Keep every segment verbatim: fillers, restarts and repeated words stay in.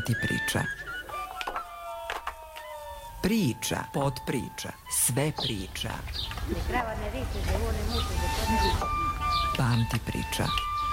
Pamti priča. Priča, podpriča, sve priča. Pamti priča.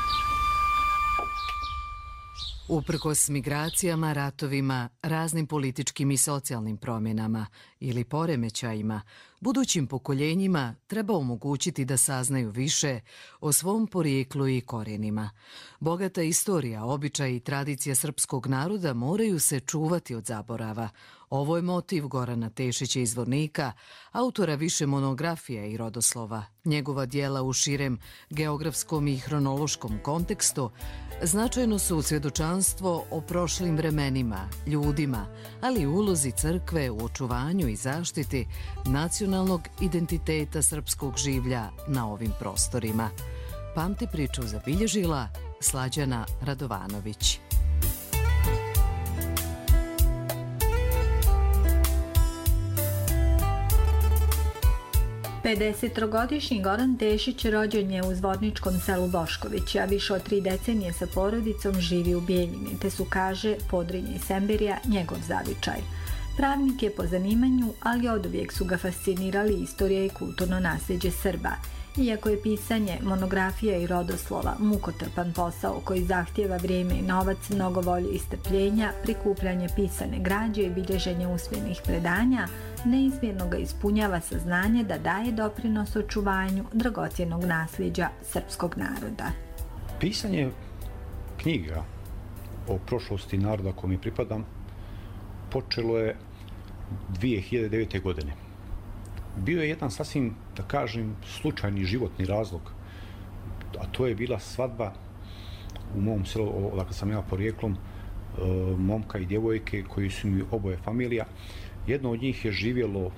Uprkos migracijama, ratovima, raznim političkim i socijalnim promjenama ili poremećajima, budućim pokoljenjima treba omogućiti da saznaju više o svom porijeklu i korijenima. Bogata istorija, običaji i tradicija srpskog naroda moraju se čuvati od zaborava. Ovo je motiv Gorana Tešića iz Zvornika, autora više monografija i rodoslova. Njegova dijela u širem geografskom i hronološkom kontekstu značajno su svjedočanstvo o prošlim vremenima, ljudima, ali i ulozi crkve u očuvanju i zaštiti nacionalnog identiteta srpskog življa na ovim prostorima. Pamti priču zabilježila Slađana Radovanović. pedesetogodišnji Goran Tešić rođen je u zvorničkom selu Boškovići, a više od tri decenije sa porodicom živi u Bijeljini, te su, kaže, Podrinje i Semberija njegov zavičaj. Pravnik je po zanimanju, ali oduvijek su ga fascinirali istorija i kulturno nasljeđe Srba. Iako je pisanje monografija i rodoslova mukotrpan posao koji zahtijeva vrijeme i novac, mnogo volje i strpljenja, prikupljanje pisane građe i bilježenje usmenih predanja, neizmjerno ga ispunjava saznanje da daje doprinos očuvanju dragocjenog nasljeđa srpskog naroda. Pisanje knjiga o prošlosti naroda kome pripadam počelo je dvije hiljade devete. godine. Bio je jedan sasvim, da kažem, slučajni životni razlog, a to je bila svadba u mom selu, odakle sam ja porijeklom, momka i djevojke koji su mi oboje familija. Jedno od njih je živjelo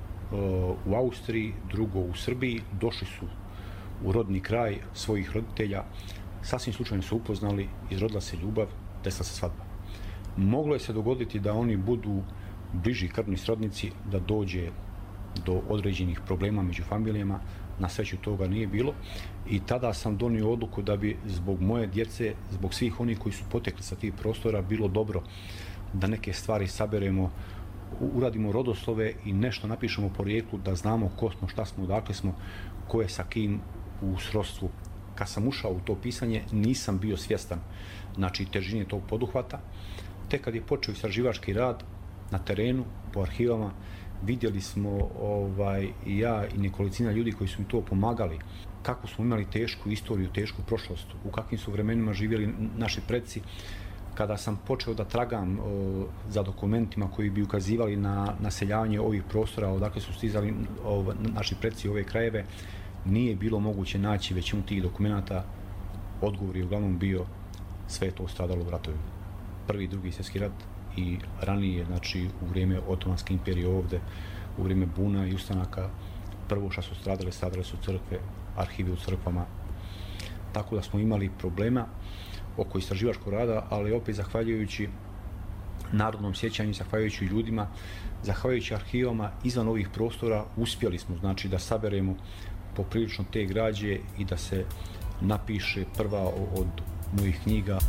u Austriji, drugo u Srbiji. Došli su u rodni kraj svojih roditelja, sasvim slučajno su upoznali, izrodila se ljubav, desila se svadba. Moglo je se dogoditi da oni budu bliži krvni srodnici, da dođe do određenih problema među familijama. Na sreću toga nije bilo i tada sam donio odluku da bi zbog moje djece, zbog svih onih koji su potekli sa tih prostora, bilo dobro da neke stvari saberemo, uradimo rodoslove i nešto napišemo o porijeklu, da znamo ko smo, šta smo, odakle smo, ko je sa kim u srodstvu. Kad sam ušao u to pisanje, nisam bio svjestan, znači, težine tog poduhvata. Tek kad je počeo istraživački rad na terenu, po arhivama, vidjeli smo ovaj, i ja i nekolicina ljudi koji su mi to pomagali, kako smo imali tešku istoriju, tešku prošlost, u kakvim su vremenima živjeli naši preci. Kada sam počeo da tragam o, za dokumentima koji bi ukazivali na naseljavanje ovih prostora, odakle su stizali o, naši preci u ove krajeve, nije bilo moguće naći većinu tih dokumenata. Odgovor je uglavnom bio sve to stradalo u ratovima. Prvi i drugi svjetski rat i ranije, znači u vrijeme Otomanske imperije ovdje, u vrijeme buna i ustanaka, prvo što su stradale, stradale su crkve, arhivi u crkvama. Tako da smo imali problema oko istraživačkog rada, ali opet zahvaljujući narodnom sjećanju, zahvaljujući ljudima, zahvaljujući arhivama izvan ovih prostora, uspjeli smo, znači, da saberemo poprilično te građe i da se napiše prva od mojih knjiga.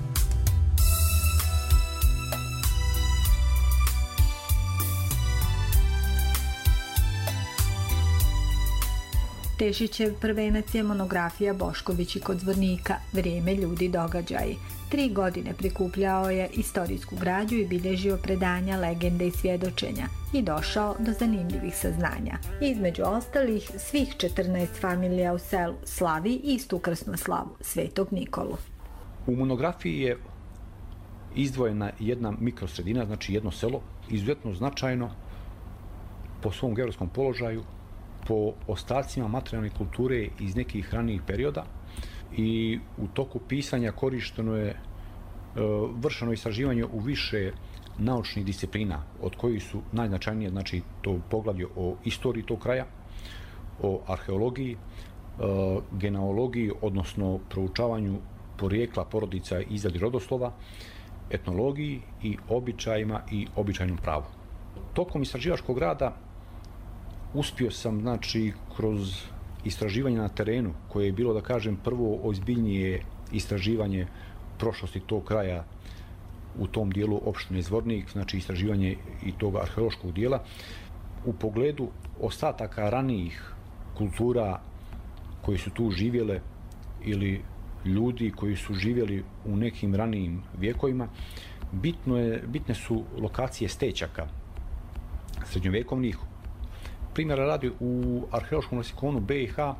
Tešićev prvenac je monografija Boškovići kod Zvornika, vrijeme, ljudi, događaji. Tri godine prikupljao je istorijsku građu i bilježio predanja, legende i svjedočenja i došao do zanimljivih saznanja. Između ostalih, svih četrnaest familija u selu slavi istu krsnu slavu, Svetog Nikolu. U monografiji je izdvojena jedna mikrosredina, znači jedno selo, izuzetno značajno po svom geografskom položaju, po ostacima materijalne kulture iz nekih ranijih perioda, i u toku pisanja korišteno je, vršeno istraživanje u više naučnih disciplina, od kojih su najznačajnije, znači, to poglavlje o istoriji tog kraja, o arheologiji, genealogiji, odnosno proučavanju porijekla porodica i izradi rodoslova, etnologiji i običajima i običajnom pravu. Tokom istraživačkog rada uspio sam, znači, kroz istraživanje na terenu, koje je bilo, da kažem, prvo ozbiljnije istraživanje prošlosti tog kraja u tom dijelu opštine Zvornik, znači istraživanje i tog arheološkog dijela. U pogledu ostataka ranijih kultura koji su tu živjele ili ljudi koji su živjeli u nekim ranijim vjekovima, bitno je, bitne su lokacije stečaka srednjovjekovnih. Primjera radi, u arheološkom leksikonu B i H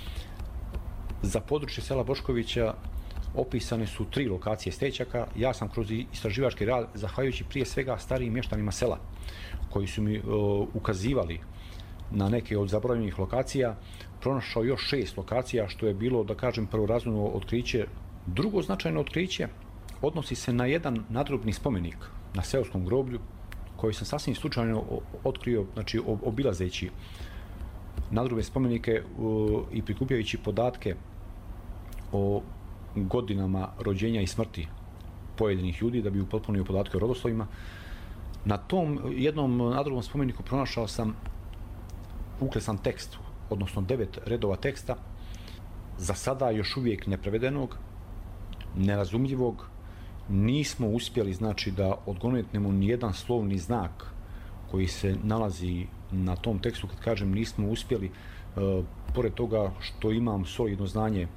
za područje sela Boškovića opisane su tri lokacije stečaka. Ja sam kroz istraživački rad, zahvaljujući prije svega starijim mještanima sela, koji su mi uh, ukazivali na neke od zaboravljenih lokacija, pronašao još šest lokacija, što je bilo, da kažem, prvorazredno otkriće. Drugo značajno otkriće odnosi se na jedan nadgrobni spomenik na seoskom groblju, koji sam sasvim slučajno otkrio, znači obilazeći nadgrobne spomenike uh, i prikupljajući podatke o godinama rođenja i smrti pojedinih ljudi, da bi upotpunio podatke o rodoslovima. Na tom jednom nadgrobnom spomeniku pronašao sam uklesan tekst, odnosno devet redova teksta, za sada još uvijek neprevedenog, nerazumljivog. Nismo uspjeli, znači, da odgonetnemo nijedan slovni znak koji se nalazi na tom tekstu. Kad kažem nismo uspjeli, e, pored toga što imam solidno znanje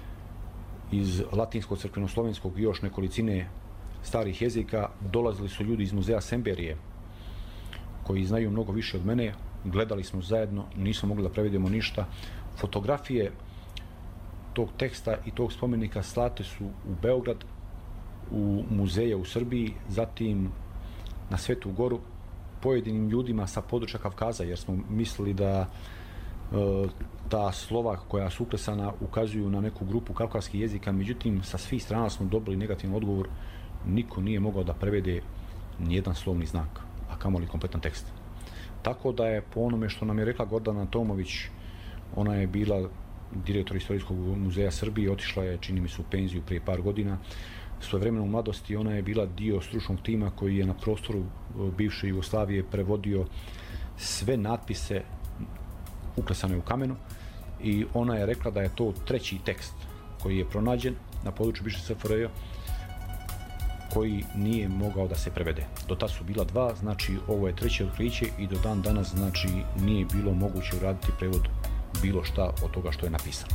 iz latinskog, crkveno-slovenskog i još nekolicine starih jezika, dolazili su ljudi iz muzeja Semberije koji znaju mnogo više od mene. Gledali smo zajedno, nismo mogli da prevedemo ništa. Fotografije tog teksta i tog spomenika slate su u Beograd, u muzeje u Srbiji, zatim na Svetu Goru, pojedinim ljudima sa područja Kavkaza, jer smo mislili da e, ta slova koja su uklesana ukazuju na neku grupu kavkazskih jezika, međutim sa svih strana smo dobili negativan odgovor. Niko nije mogao da prevede nijedan slovni znak, a kamoli kompletan tekst. Tako da je, po onome što nam je rekla Gordana Tomović, ona je bila direktor Istorijskog muzeja Srbije, otišla je, čini mi se, u penziju prije par godina. Svojevremeno u mladosti ona je bila dio stručnog tima koji je na prostoru bivše Jugoslavije prevodio sve natpise uklesane u kamenu, i ona je rekla da je to treći tekst koji je pronađen na području bivše S F R J koji nije mogao da se prevede. Do tada su bila dva, znači ovo je treće otkriće i do dan danas, znači, nije bilo moguće uraditi prevod bilo šta od toga što je napisano.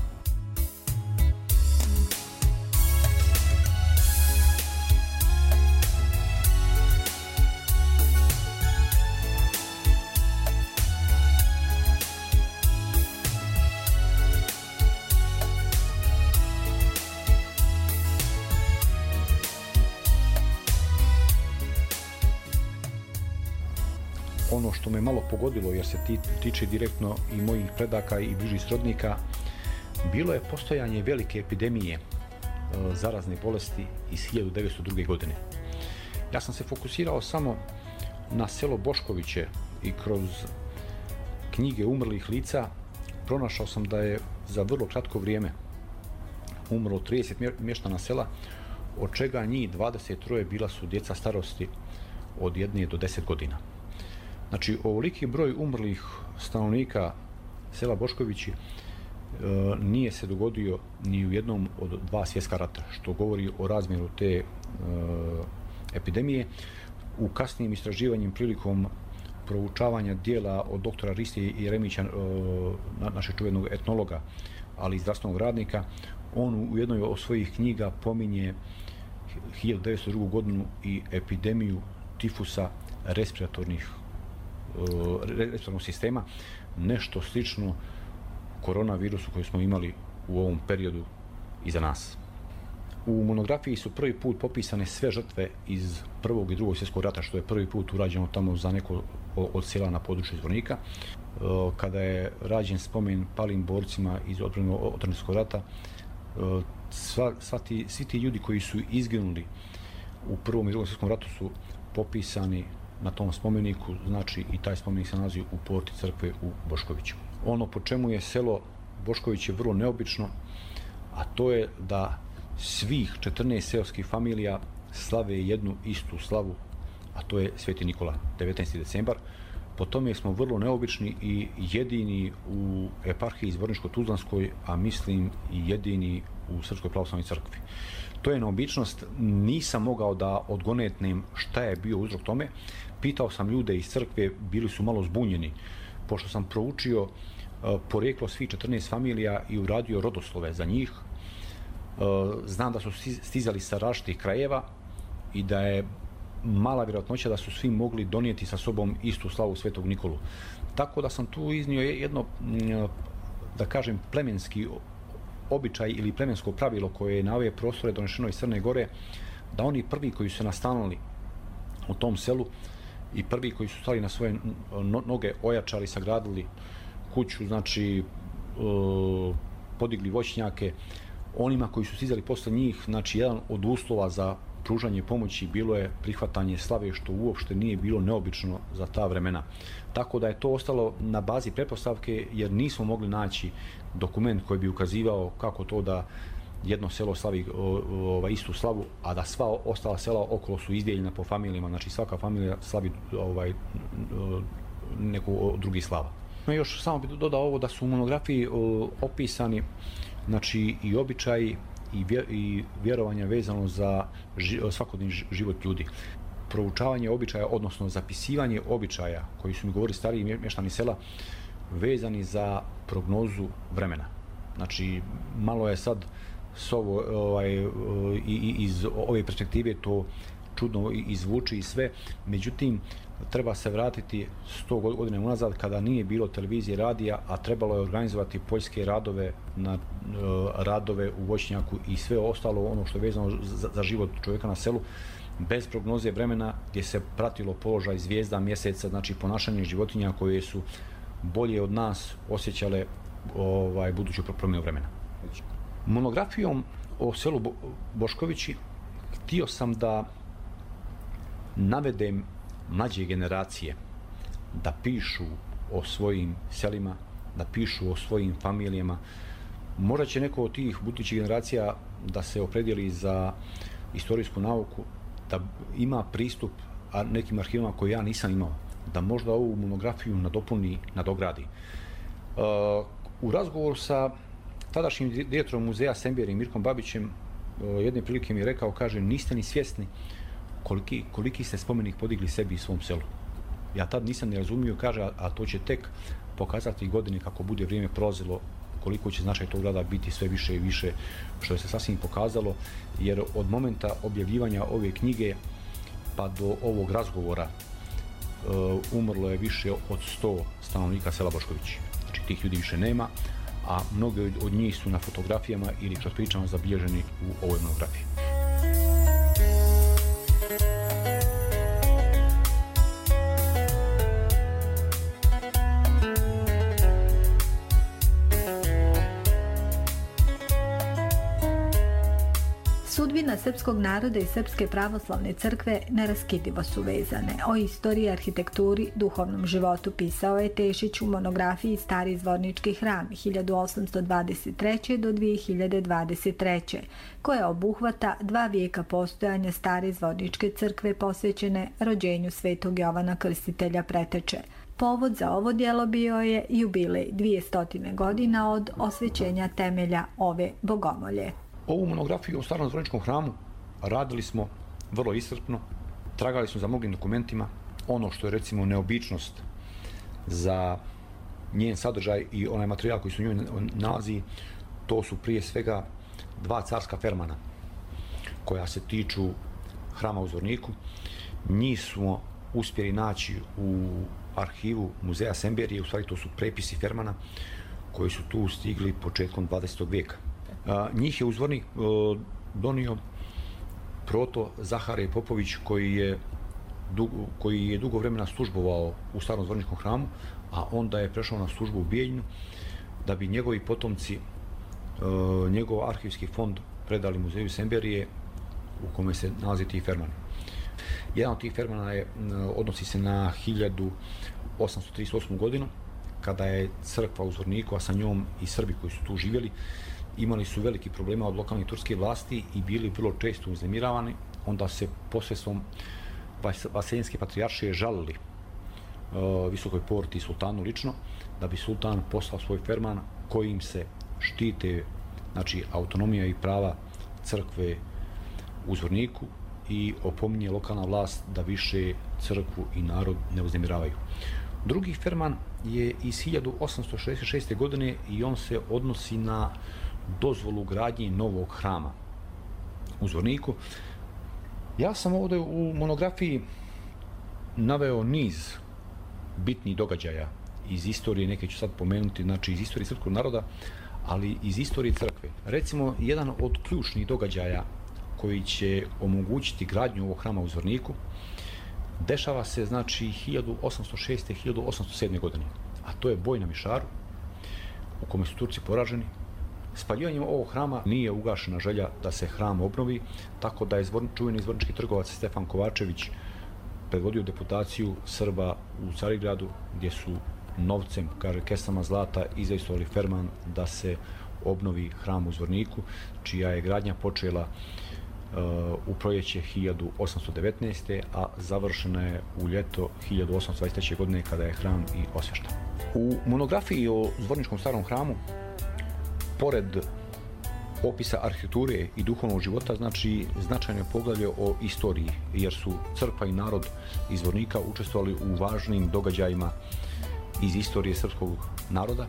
Ono što me malo pogodilo, jer se tiče direktno i mojih predaka i bližih srodnika, bilo je postojanje velike epidemije e, zarazne bolesti iz hiljadu devetsto druge. godine. Ja sam se fokusirao samo na selo Boškoviće i kroz knjige umrlih lica pronašao sam da je za vrlo kratko vrijeme umrlo trideset mještana sela, od čega njih dvadeset troje bila su djeca starosti od jedne do deset godina. Znači, ovoliki broj umrlih stanovnika sela Boškovići e, nije se dogodio ni u jednom od dva svjetska rata, što govori o razmjeru te e, epidemije. U kasnijim istraživanjem prilikom proučavanja dijela od doktora Ristije i Jeremića, e, našeg čuvenog etnologa, ali i zdravstvenog radnika, on u jednoj od svojih knjiga pominje hiljadu devetsto drugu. godinu i epidemiju tifusa respiratornih respiratornog sistema, nešto slično koronavirusu koji smo imali u ovom periodu iza nas. U monografiji su prvi put popisane sve žrtve iz Prvog i Drugog svjetskog rata, što je prvi put urađeno tamo za neko od sela na području Zvornika. Kada je rađen spomen palim borcima iz odbrane od Svjetskog rata, sva, sva ti, svi ti ljudi koji su izginuli u Prvom i Drugom svjetskom ratu su popisani na tom spomeniku, znači i taj spomenik se nalazi u porti crkve u Boškoviću. Ono po čemu je selo Bošković je vrlo neobično, a to je da svih četrnaest seoskih familija slave jednu istu slavu, a to je Sveti Nikola, devetnaesti decembar, Po tome smo vrlo neobični i jedini u eparhiji Zvorničko-Tuzlanskoj, a mislim i jedini u Srpskoj pravoslavnoj crkvi. To je neobičnost, nisam mogao da odgonetnem šta je bio uzrok tome. Pitao sam ljude iz crkve, bili su malo zbunjeni, pošto sam proučio uh, poreklo svih četrnaest familija i uradio rodoslove za njih. Uh, znam da su stizali sa različitih krajeva i da je mala vjerojatnoća da su svi mogli donijeti sa sobom istu slavu Svetog Nikolu. Tako da sam tu iznio jedno, da kažem, plemenski običaj ili plemensko pravilo koje je na ove prostore donešeno iz Crne Gore, da oni prvi koji su se nastanili u tom selu i prvi koji su stali na svoje noge, ojačali, sagradili kuću, znači podigli voćnjake, onima koji su stizali posle njih, znači jedan od uslova za pružanje pomoći bilo je prihvatanje slave, što uopšte nije bilo neobično za ta vremena. Tako da je to ostalo na bazi pretpostavke, jer nismo mogli naći dokument koji bi ukazivao kako to da jedno selo slavi ovaj, istu slavu, a da sva ostala sela okolo su izdijeljena po familijama, znači svaka familija slavi ovaj, neku drugi slava. Još samo bih dodao ovo da su u monografiji opisani, znači, i običaji i vjerovanja vezano za svakodnevni život ljudi. Proučavanje običaja, odnosno zapisivanje običaja koji su mi govorili stariji mještani sela, vezani za prognozu vremena. Znači, malo je sad s ovo, ovaj, i, iz ove perspektive to čudno izvuči i sve, međutim, treba se vratiti sto godina unazad kada nije bilo televizije, radija, a trebalo je organizovati poljske radove, na, radove u voćnjaku i sve ostalo ono što je vezano za, za život čovjeka na selu, bez prognoze vremena, gdje se pratilo položaj zvijezda, mjeseca, znači ponašanje životinja koje su bolje od nas osjećale ovaj, buduću promjenu vremena. Monografijom o selu Bo- Boškovići htio sam da navedem mlađe generacije da pišu o svojim selima, da pišu o svojim familijama. Možda će neko od tih budućih generacija da se opredijeli za istorijsku nauku, da ima pristup nekim arhivima koje ja nisam imao, da možda ovu monografiju nadopuni, nadogradi. U razgovoru sa tadašnjim direktorom muzeja Semberije Mirkom Babićem jedne prilike mi je rekao, kaže, niste ni svjesni koliki, koliki ste spomenik podigli sebi i svom selu. Ja tad nisam ne razumio, kaže, a, a to će tek pokazati godine kako bude vrijeme prolazilo, koliko će značaj tog grada biti sve više i više, što je se sasvim pokazalo, jer od momenta objavljivanja ove knjige pa do ovog razgovora uh, umrlo je više od sto stanovnika sela Boškovići. Znači tih ljudi više nema, a mnogi od njih su na fotografijama ili kroz pričama zabilježeni u ovoj monografiji. Sudbina srpskog naroda i Srpske pravoslavne crkve neraskidivo su vezane. O istoriji, arhitekturi, duhovnom životu pisao je Tešić u monografiji Stari Zvornički hram hiljadu osamsto dvadeset treće. do dvije hiljade dvadeset treće. koja obuhvata dva vijeka postojanja Stare Zvorničke crkve posvećene rođenju Svetog Jovana Krstitelja Preteče. Povod za ovo djelo bio je jubilej dvjesto godina od osvećenja temelja ove bogomolje. Ovu monografiju o Starom Zvorničkom hramu radili smo vrlo iscrpno, tragali smo za mnogim dokumentima. Ono što je recimo neobičnost za njen sadržaj i onaj materijal koji su u njoj nalazi, to su prije svega dva carska fermana koja se tiču hrama u Zvorniku. Njih smo uspjeli naći u arhivu muzeja Semberije, u stvari to su prepisi fermana koji su tu stigli početkom dvadesetog vijeka. A, njih je u Zvornik e, donio proto Zahare Popović koji je, dugo, koji je dugo vremena službovao u Starom Zvorničkom hramu, a onda je prešao na službu u Bijeljinu da bi njegovi potomci e, njegov arhivski fond predali muzeju Semberije u kome se nalazi ti fermani. Jedan od tih fermana je, odnosi se na hiljadu osamsto trideset osmu godinu, kada je crkva u Zvorniku, a sa njom i Srbi koji su tu živjeli, imali su veliki problema od lokalnih turske vlasti i bili vrlo često uznemiravani. Onda se posredstvom Vaseljenske patrijaršije žalili uh, visokoj porti sultanu lično, da bi sultan poslao svoj ferman kojim se štite, znači, autonomija i prava crkve u Zvorniku i opominje lokalna vlast da više crkvu i narod ne uznemiravaju. Drugi ferman je iz hiljadu osamsto šezdeset šeste. godine i on se odnosi na dozvolu gradnje novog hrama u Zvorniku. Ja sam ovdje u monografiji naveo niz bitnih događaja iz istorije, neke ću sad pomenuti, znači iz istorije srpskog naroda, ali iz istorije crkve. Recimo, jedan od ključnih događaja koji će omogućiti gradnju ovog hrama u Zvorniku dešava se, znači, hiljadu osamsto šeste. hiljadu osamsto sedme. godine, a to je boj na Mišaru u kome su Turci poraženi. Spaljivanjem ovog hrama nije ugašena želja da se hram obnovi, tako da je čuveni zvornički trgovac Stefan Kovačević predvodio deputaciju Srba u Carigradu, gdje su novcem, kaže, kesama zlata izvestovali ferman da se obnovi hram u Zvorniku, čija je gradnja počela uh, u proljeće hiljadu osamsto devetnaeste. a završena je u ljeto hiljadu osamsto dvadeset treće. godine kada je hram i osvešten. U monografiji o Zvorničkom starom hramu, pored opisa arhitekture i duhovnog života, znači, značajno je poglavlje o istoriji, jer su crkva i narod iz Zvornika učestvovali u važnim događajima iz istorije srpskog naroda.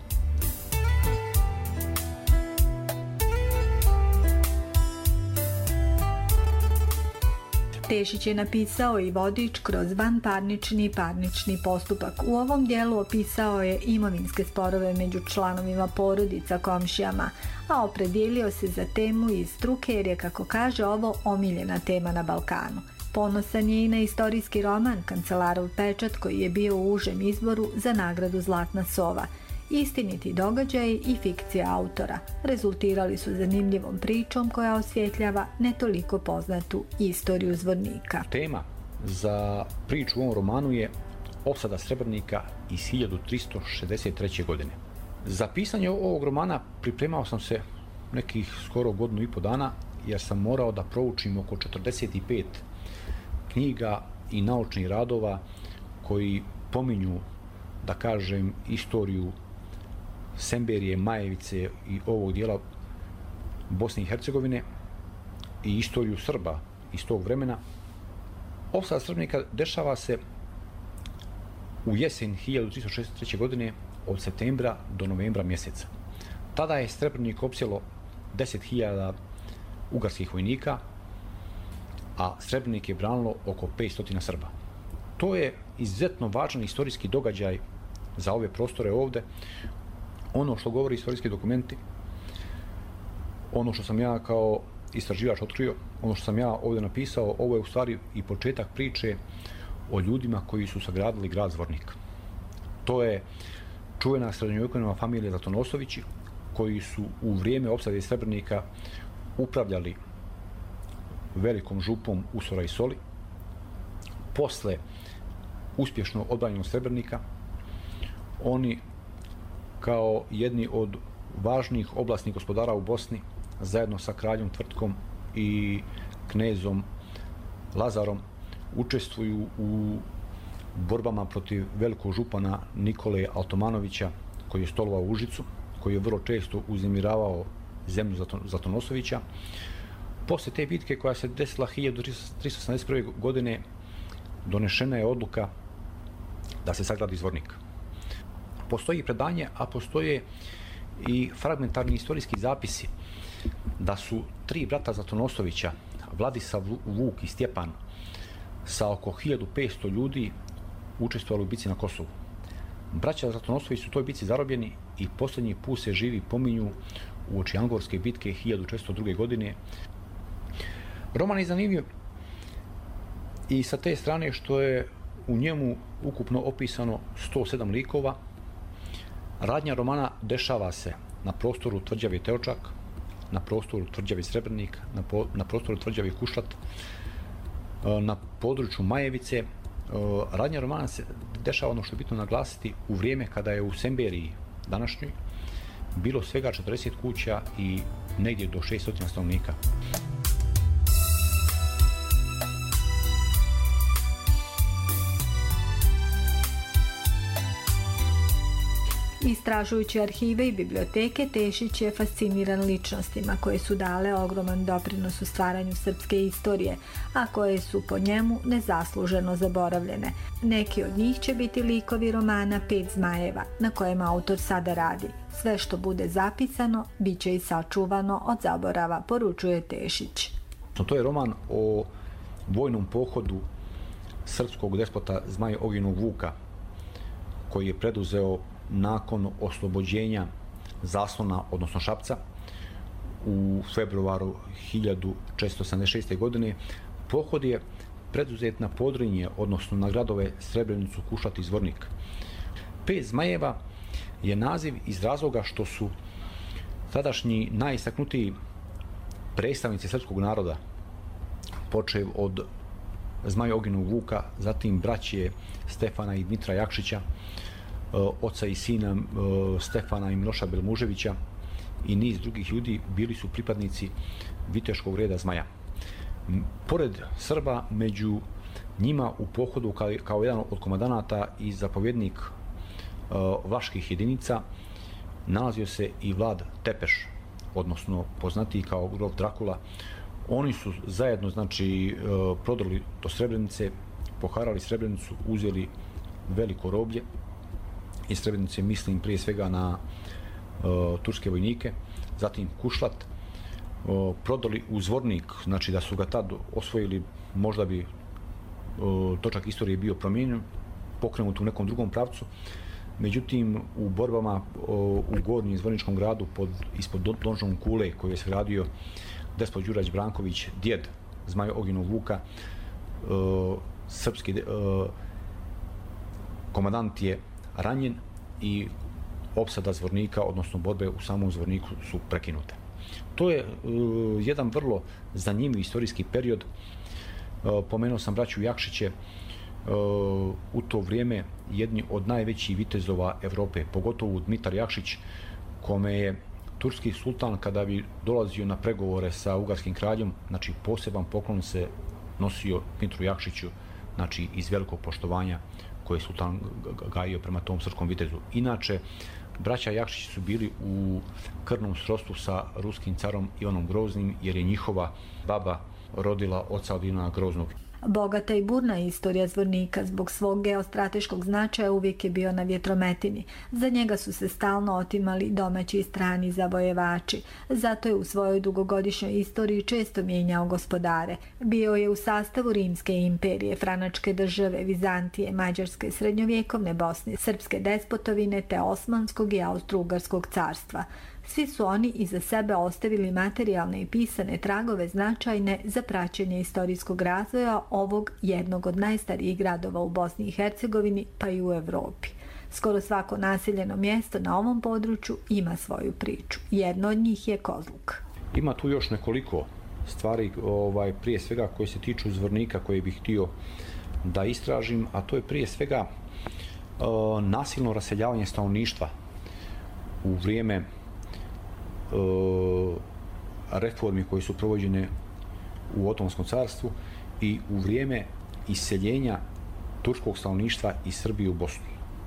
Tešić je napisao i vodič kroz vanparnični i parnični postupak. U ovom dijelu opisao je imovinske sporove među članovima porodica, komšijama, a opredijelio se za temu iz struke jer je, kako kaže, ovo omiljena tema na Balkanu. Ponosan je i na istorijski roman Kancelarov pečat, koji je bio u užem izboru za nagradu Zlatna sova. Istiniti događaji i fikcija autora rezultirali su zanimljivom pričom koja osvjetljava ne toliko poznatu istoriju Zvornika. Tema za priču u ovom romanu je opsada Srebrnika iz hiljadu tristo šezdeset treće. godine. Za pisanje ovog romana pripremao sam se nekih skoro godinu i po dana, jer sam morao da proučim oko četrdeset pet knjiga i naučnih radova koji pominju, da kažem, istoriju Semberije, Majevice i ovog dijela Bosne i Hercegovine i istoriju Srba iz tog vremena. Opsada Srebrnika dešava se u jesen hiljadu tristo šezdeset treće. godine od septembra do novembra mjeseca. Tada je Srebrnik opsjelo deset hiljada ugarskih vojnika, a Srebrnik je branilo oko petsto Srba. To je izuzetno važan istorijski događaj za ove prostore ovde. Ono što govori istorijski dokumenti, ono što sam ja kao istraživač otkrio, ono što sam ja ovdje napisao, ovo je u stvari i početak priče o ljudima koji su sagradili grad Zvornik. To je čuvena srednjovjekovna familija Zlatonosovići, koji su u vrijeme opsade Srebrnika upravljali velikom župom Usora i Soli. Posle uspješno odbranjenog Srebrnika, oni kao jedni od važnih oblastnih gospodara u Bosni, zajedno sa kraljom Tvrtkom i knezom Lazarom, učestvuju u borbama protiv velikog župana Nikole Altomanovića, koji je stolovao u Užicu, koji je vrlo često uznemiravao zemlju Zlatonosovića. Posle te bitke, koja se desila hiljadu tristo osamdeset prve. godine, donešena je odluka da se sagradi Zvornik. Postoji predanje, a postoje i fragmentarni istorijski zapisi da su tri brata Zlatonosovića, Vladislav, Vuk i Stjepan, sa oko hiljadu petsto ljudi učestvovali u bici na Kosovu. Braća Zlatonosović su u toj bici zarobljeni i posljednji put se živi pominju uoči Angorske bitke hiljadu četiristo druge. godine. Roman je zanimljiv i sa te strane što je u njemu ukupno opisano sto sedam likova. Radnja romana dešava se na prostoru tvrđave Teočak, na prostoru tvrđave Srebrnik, na, po, na prostoru tvrđave Kušlat, na području Majevice. Radnja romana se dešava, ono što je bitno naglasiti, u vrijeme kada je u Semberiji današnjoj bilo svega četrdeset kuća i negdje do šesto stanovnika. Istražujući arhive i biblioteke, Tešić je fasciniran ličnostima koje su dale ogroman doprinos u stvaranju srpske istorije, a koje su po njemu nezasluženo zaboravljene. Neki od njih će biti likovi romana Pet zmajeva, na kojem autor sada radi. Sve što bude zapisano, bit će i sačuvano od zaborava, poručuje Tešić. To je roman o vojnom pohodu srpskog despota Zmaja Ognjenog Vuka, koji je preduzeo nakon oslobođenja Zaslona, odnosno Šapca, u februaru hiljadu četiristo sedamdeset šeste. godine. Pohod je preduzet na Podrinje, odnosno na gradove Srebrenicu, Kušlat i Zvornik. Pet zmajeva je naziv iz razloga što su tadašnji najistaknutiji predstavnici srpskog naroda, počev od Zmaja Ognjenog Vuka, zatim braće Stefana i Dmitra Jakšića, oca i sina Stefana i Miloša Belmuževića i niz drugih ljudi, bili su pripadnici viteškog reda Zmaja. Pored Srba, među njima u pohodu kao, kao jedan od komandanata i zapovjednik vlaških jedinica nalazio se i Vlad Tepeš, odnosno poznatiji kao grof Drakula. Oni su zajedno, znači, prodrli do Srebrenice, poharali Srebrenicu, uzeli veliko roblje. Iz Srebrenice mislim prije svega na uh, turske vojnike, zatim Kušlat, uh, prodali u Zvornik, znači da su ga tad osvojili, možda bi uh, točak istorije bio promijenjen, pokrenut u nekom drugom pravcu. Međutim, u borbama uh, u Gornjem Zvorničkom gradu pod, ispod donžom Kule, koji je sagradio despot Đurać Branković, djed Zmaja Ognjenog Vuka, uh, srpski uh, komandant je ranjen i opsada Zvornika, odnosno borbe u samom Zvorniku, su prekinute. To je uh, jedan vrlo zanimljiv istorijski period. Uh, pomenuo sam braću Jakšiće, uh, u to vrijeme jedni od najvećih vitezova Evrope, pogotovo Dmitar Jakšić, kome je turski sultan, kada bi dolazio na pregovore sa ugarskim kraljom, znači poseban poklon se nosio Dmitru Jakšiću, znači iz velikog poštovanja koje je sultan gajio prema tom srpskom vitezu. Inače, braća Jakšić su bili u krvnom srodstvu sa ruskim carom Ivanom Groznim, jer je njihova baba rodila oca od Ivana Groznog. Bogata i burna istorija Zvornika zbog svog geostrateškog značaja uvijek je bio na vjetrometini. Za njega su se stalno otimali domaći i strani zavojevači. Zato je u svojoj dugogodišnjoj istoriji često mijenjao gospodare. Bio je u sastavu Rimske imperije, Franačke države, Vizantije, Mađarske, srednjovjekovne Bosne, Srpske despotovine te Osmanskog i Austro-Ugarskog carstva. Svi su oni iza sebe ostavili materijalne i pisane tragove značajne za praćenje istorijskog razvoja ovog jednog od najstarijih gradova u Bosni i Hercegovini, pa i u Evropi. Skoro svako naseljeno mjesto na ovom području ima svoju priču. Jedno od njih je Kozluk. Ima tu još nekoliko stvari, ovaj, prije svega koje se tiču Zvornika, koje bih htio da istražim, a to je prije svega uh, nasilno raseljavanje stanovništva u vrijeme reformi koje su provođene u Otomanskom carstvu i u vrijeme iseljenja turskog stanovništva iz Srbije u Bosnu.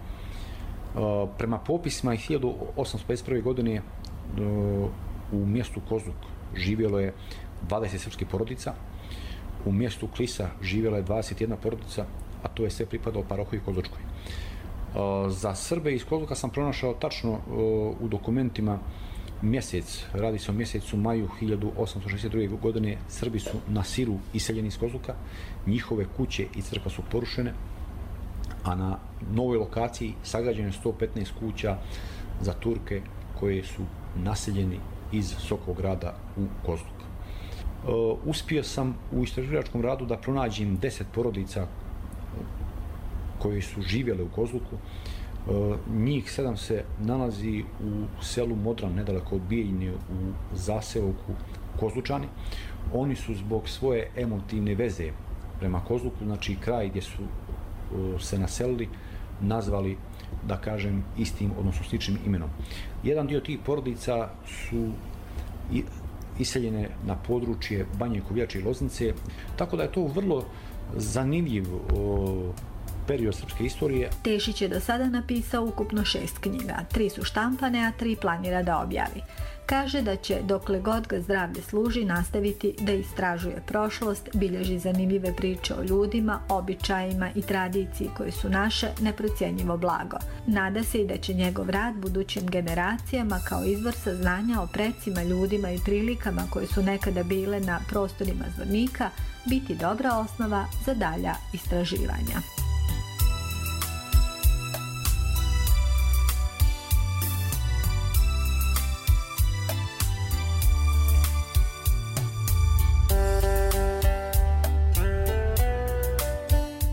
Prema popisima iz hiljadu osamsto pedeset prve. godine u mjestu Kozluk živjelo je dvadeset srpskih porodica, u mjestu Klisa živjela je dvadeset jedna porodica, a to je sve pripadalo parohiji Kozlučkoj. Za Srbe iz Kozluka sam pronašao tačno u dokumentima mjesec, radi se o mjesecu maju hiljadu osamsto šezdeset druge. godine. Srbi su na silu iseljeni iz Kozluka, njihove kuće i crkva su porušene, a na novoj lokaciji sagrađeno je sto petnaest kuća za Turke koje su naseljeni iz Sokograda u Kozluk. Uh, uspio sam u istraživačkom radu da pronađem deset porodica koje su živjele u Kozluku. Uh, njih sedam se nalazi u selu Modran, nedaleko od Bijeljine, u zaseoku Kozlučani. Oni su zbog svoje emotivne veze prema Kozluku, znači kraj gdje su uh, se naselili, nazvali, da kažem, istim, odnosno sličnim imenom. Jedan dio tih porodica su i, iseljene na područje Banje Koviljače i Loznice, tako da je to vrlo zanimljiv o, period srpske istorije. Tešić je do sada napisao ukupno šest knjiga. Tri su štampane, a tri planira da objavi. Kaže da će, dokle god ga zdravlje služi, nastaviti da istražuje prošlost, bilježi zanimljive priče o ljudima, običajima i tradiciji koji su naše neprocjenjivo blago. Nada se i da će njegov rad budućim generacijama kao izvor saznanja o precima, ljudima i prilikama koje su nekada bile na prostorima Zvornika biti dobra osnova za dalja istraživanja.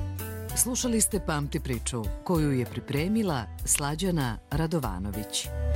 Slušali ste Pamti priču, koju je pripremila Slađana Radovanović.